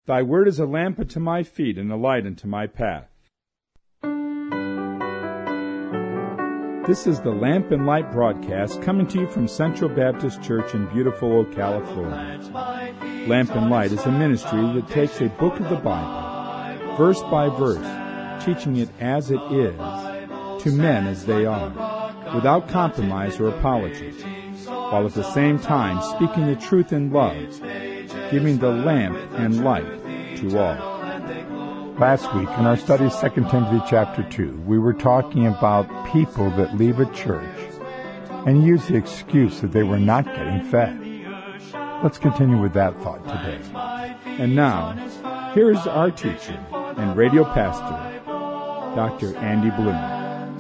Thy word is a lamp unto my feet and a light unto my path. This is the Lamp and Light broadcast coming to you from Central Baptist Church in beautiful Ocala, Florida. Lamp and Light is a ministry that takes a book of the Bible, verse by verse, teaching it as it is, to men as they are, without compromise or apology, while at the same time speaking the truth in love, giving the lamp and light to all. Last week, in our study 2 Timothy chapter 2, we were talking about people that leave a church and use the excuse that they were not getting fed. Let's continue with that thought today. And now, here is our teacher and radio pastor, Dr. Andy Bloom.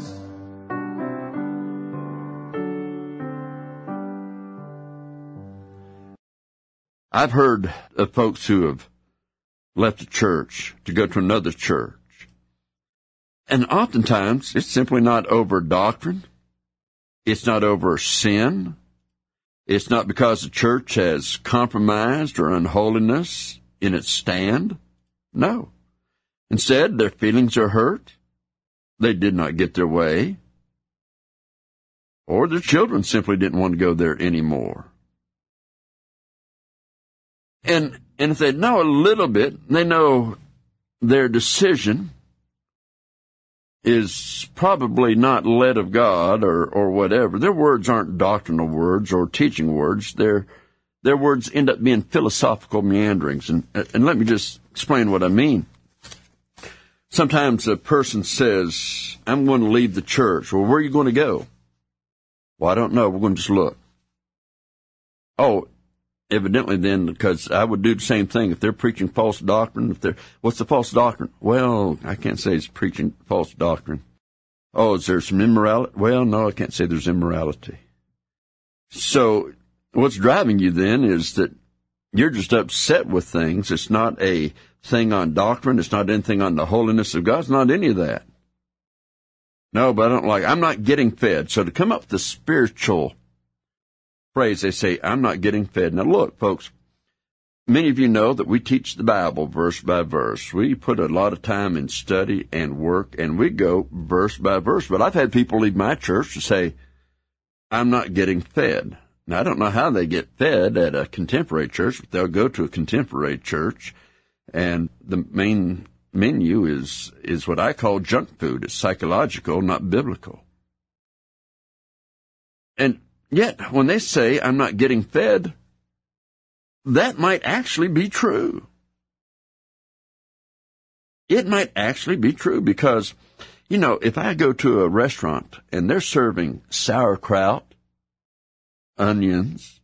I've heard of folks who have left a church to go to another church. And oftentimes, it's simply not over doctrine. It's not over sin. It's not because the church has compromised or unholiness in its stand. No. Instead, their feelings are hurt. They did not get their way. Or their children simply didn't want to go there anymore. And if they know a little bit, they know their decision is probably not led of God or whatever. Their words aren't doctrinal words or teaching words. Their words end up being philosophical meanderings. And let me just explain what I mean. Sometimes a person says, I'm going to leave the church. Well, where are you going to go? Well, I don't know. We're going to just look. Oh, evidently then, because I would do the same thing. If they're preaching false doctrine, what's the false doctrine? Well, I can't say it's preaching false doctrine. Oh, is there some immorality? Well, no, I can't say there's immorality. So what's driving you then is that you're just upset with things. It's not a thing on doctrine. It's not anything on the holiness of God. It's not any of that. No, but I'm not getting fed. So to come up with the spiritual phrase, they say, I'm not getting fed. Now look, folks, many of you know that we teach the Bible verse by verse. We put a lot of time in study and work, and we go verse by verse. But I've had people leave my church to say, I'm not getting fed. Now, I don't know how they get fed at a contemporary church, but they'll go to a contemporary church, and the main menu is what I call junk food. It's psychological, not biblical. And yet, when they say, I'm not getting fed, that might actually be true. It might actually be true because, if I go to a restaurant and they're serving sauerkraut, onions,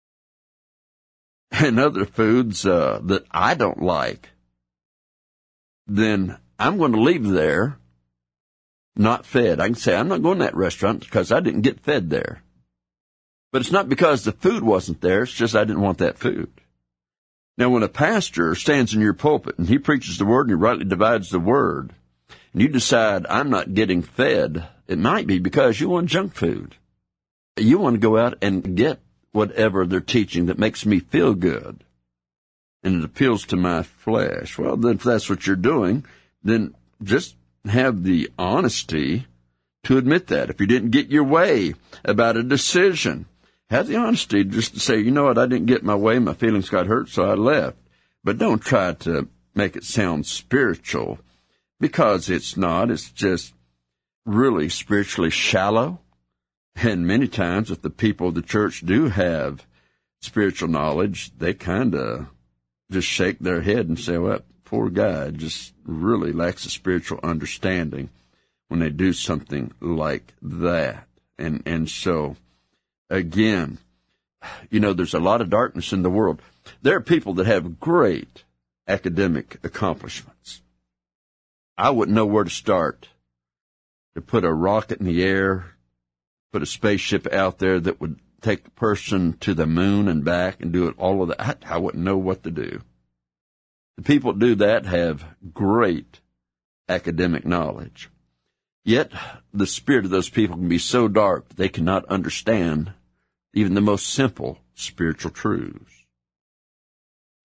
and other foods that I don't like, then I'm going to leave there not fed. I can say, I'm not going to that restaurant because I didn't get fed there. But it's not because the food wasn't there, it's just I didn't want that food. Now, when a pastor stands in your pulpit and he preaches the word and he rightly divides the word, and you decide I'm not getting fed, it might be because you want junk food. You want to go out and get whatever they're teaching that makes me feel good, and it appeals to my flesh. Well, then if that's what you're doing, then just have the honesty to admit that. If you didn't get your way about a decision, have the honesty just to say, you know what, I didn't get my way, my feelings got hurt, so I left. But don't try to make it sound spiritual, because it's not. It's just really spiritually shallow. And many times, if the people of the church do have spiritual knowledge, they kind of just shake their head and say, well, poor guy just really lacks a spiritual understanding when they do something like that. And so, again, there's a lot of darkness in the world. There are people that have great academic accomplishments. I wouldn't know where to start to put a rocket in the air, put a spaceship out there that would take a person to the moon and back and do it all of that. I wouldn't know what to do. The people that do that have great academic knowledge. Yet the spirit of those people can be so dark that they cannot understand even the most simple spiritual truths.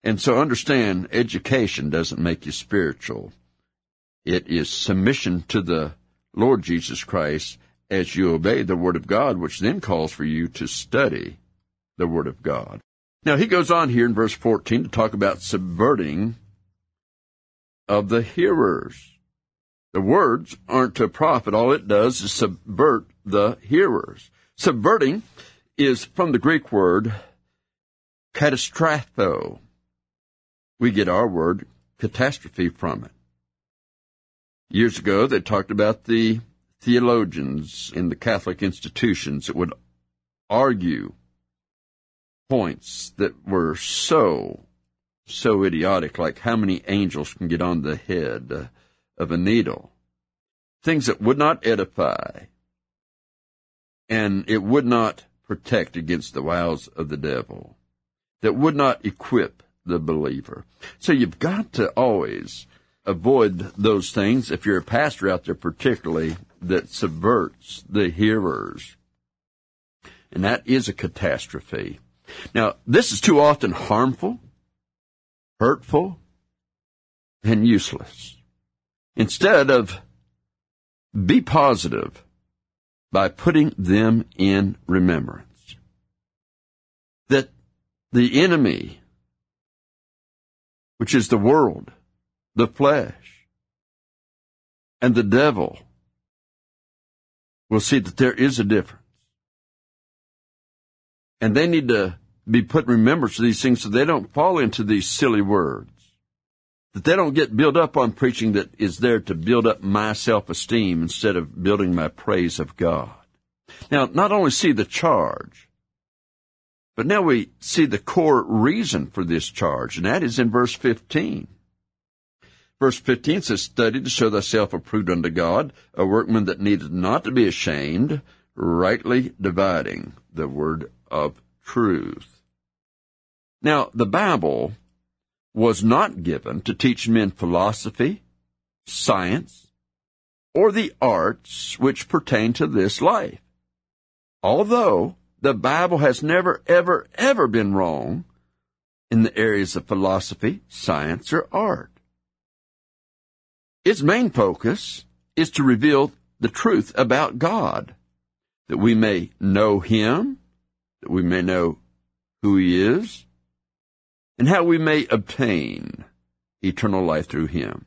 And so understand, education doesn't make you spiritual. It is submission to the Lord Jesus Christ as you obey the Word of God, which then calls for you to study the Word of God. Now, he goes on here in verse 14 to talk about subverting of the hearers. The words aren't to profit. All it does is subvert the hearers. Subverting is from the Greek word katastropho. We get our word catastrophe from it. Years ago, they talked about the theologians in the Catholic institutions that would argue points that were so idiotic, like how many angels can get on the head of a needle. Things that would not edify, and it would not protect against the wiles of the devil, that would not equip the believer. So you've got to always avoid those things, if you're a pastor out there particularly, that subverts the hearers. And that is a catastrophe. Now, this is too often harmful, hurtful, and useless. Instead of be positive by putting them in remembrance. That the enemy, which is the world, the flesh, and the devil, will see that there is a difference. And they need to be put in remembrance of these things so they don't fall into these silly words. That they don't get built up on preaching that is there to build up my self-esteem instead of building my praise of God. Now, not only see the charge, but now we see the core reason for this charge, and that is in verse 15. Verse 15 says, "Study to show thyself approved unto God, a workman that needeth not to be ashamed, rightly dividing the word of truth." Now, the Bible was not given to teach men philosophy, science, or the arts which pertain to this life. Although the Bible has never, ever, ever been wrong in the areas of philosophy, science, or art. Its main focus is to reveal the truth about God, that we may know Him, that we may know who He is, and how we may obtain eternal life through Him.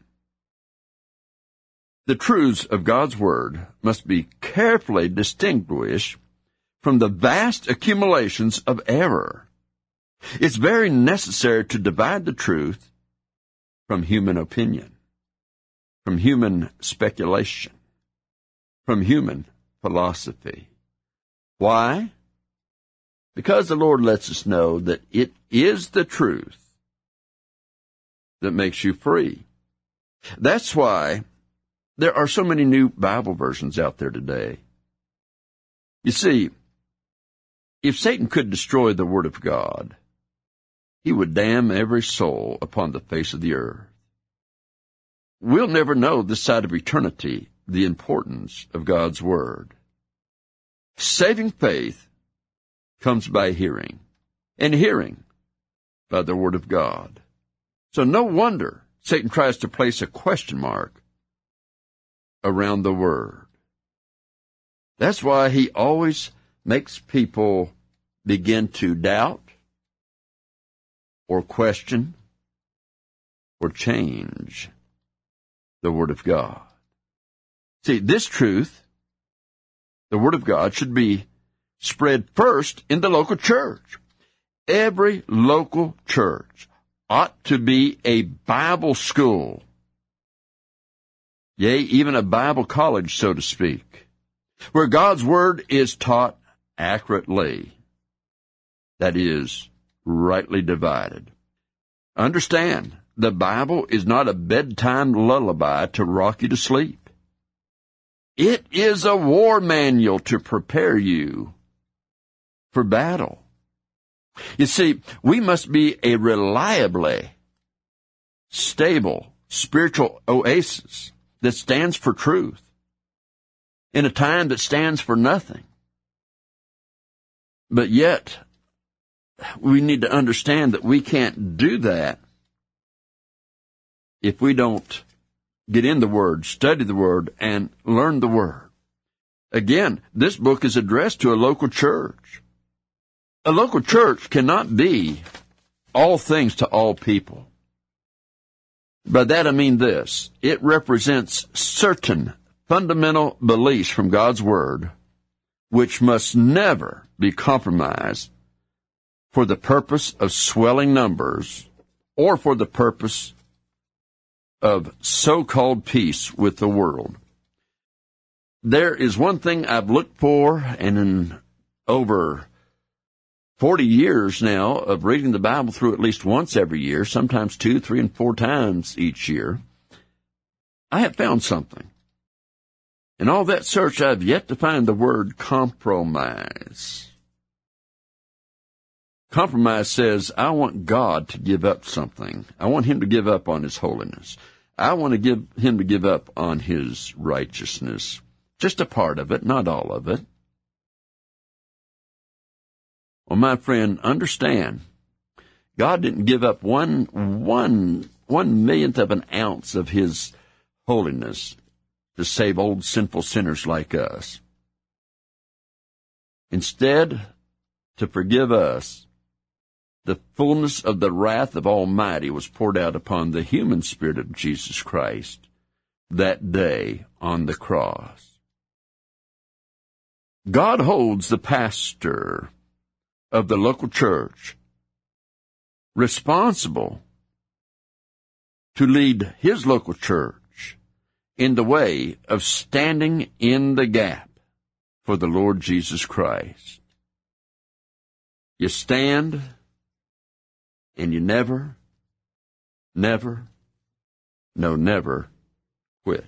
The truths of God's Word must be carefully distinguished from the vast accumulations of error. It's very necessary to divide the truth from human opinion, from human speculation, from human philosophy. Why? Because the Lord lets us know that it is the truth that makes you free. That's why there are so many new Bible versions out there today. You see, if Satan could destroy the Word of God, he would damn every soul upon the face of the earth. We'll never know this side of eternity the importance of God's Word. Saving faith comes by hearing, and hearing by the Word of God. So no wonder Satan tries to place a question mark around the Word. That's why he always makes people begin to doubt or question or change the Word of God. See, this truth, the Word of God, should be spread first in the local church. Every local church ought to be a Bible school. Yea, even a Bible college, so to speak, where God's Word is taught accurately. That is, rightly divided. Understand, the Bible is not a bedtime lullaby to rock you to sleep. It is a war manual to prepare you for battle. You see, we must be a reliably stable spiritual oasis that stands for truth in a time that stands for nothing. But yet, we need to understand that we can't do that if we don't get in the Word, study the Word, and learn the Word. Again, this book is addressed to a local church. A local church cannot be all things to all people. By that I mean this: it represents certain fundamental beliefs from God's Word which must never be compromised for the purpose of swelling numbers or for the purpose of so-called peace with the world. There is one thing I've looked for, and in over 40 years now of reading the Bible through at least once every year, sometimes 2, 3, and 4 times each year, I have found something. In all that search, I've yet to find the word compromise. Compromise says, I want God to give up something. I want Him to give up on His holiness. I want to give Him to give up on His righteousness. Just a part of it, not all of it. Well, my friend, understand, God didn't give up one millionth of an ounce of His holiness to save old sinful sinners like us. Instead, to forgive us, the fullness of the wrath of Almighty was poured out upon the human spirit of Jesus Christ that day on the cross. God holds the pastor of the local church responsible to lead his local church in the way of standing in the gap for the Lord Jesus Christ. You stand and you never quit.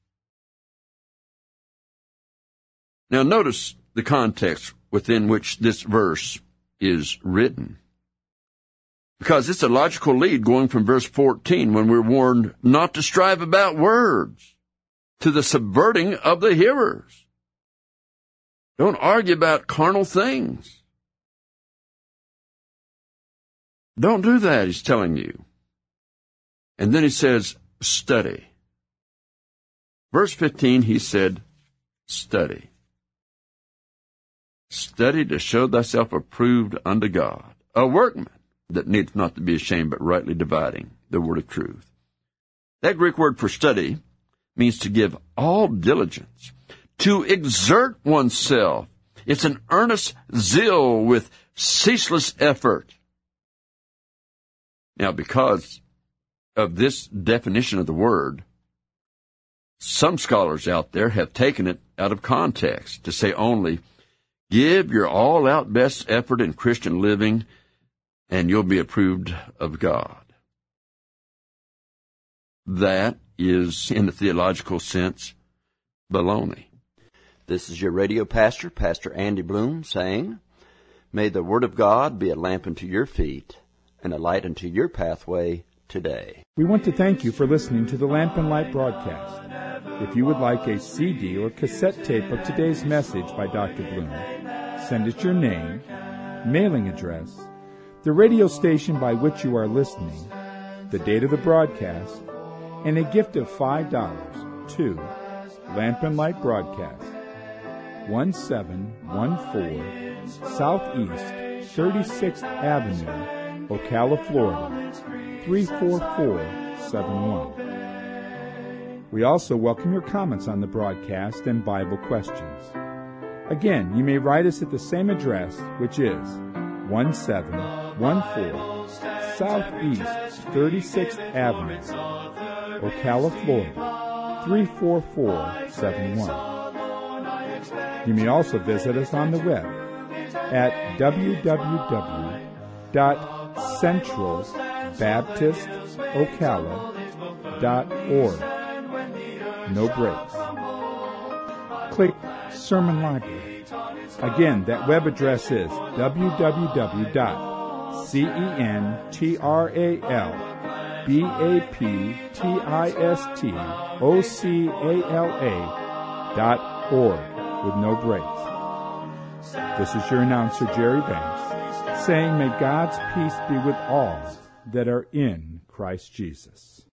Now notice the context within which this verse is written, because it's a logical lead going from verse 14, when we're warned not to strive about words, to the subverting of the hearers. Don't argue about carnal things. Don't do that, he's telling you. And then he says, study. Verse 15, he said, study. Study to show thyself approved unto God, a workman that needeth not to be ashamed, but rightly dividing the word of truth. That Greek word for study means to give all diligence, to exert oneself. It's an earnest zeal with ceaseless effort. Now, because of this definition of the word, some scholars out there have taken it out of context to say only, give your all-out best effort in Christian living, and you'll be approved of God. That is, in the theological sense, baloney. This is your radio pastor, Pastor Andy Bloom, saying, may the Word of God be a lamp unto your feet and a light unto your pathway today. We want to thank you for listening to the Lamp and Light broadcast. If you would like a CD or cassette tape of today's message by Dr. Bloom, send us your name, mailing address, the radio station by which you are listening, the date of the broadcast, and a gift of $5 to Lamp and Light Broadcast, 1714 Southeast 36th Avenue, Ocala, Florida, 34471. We also welcome your comments on the broadcast and Bible questions. Again, you may write us at the same address, which is 1714 Southeast 36th Avenue, Ocala, Florida, 34471. You may also visit us on the web at www.centralbaptistocala.org. No breaks. Click Sermon Library. Again, that web address is www.centralbaptistocala.org with no breaks. This is your announcer, Jerry Banks, saying, may God's peace be with all that are in Christ Jesus.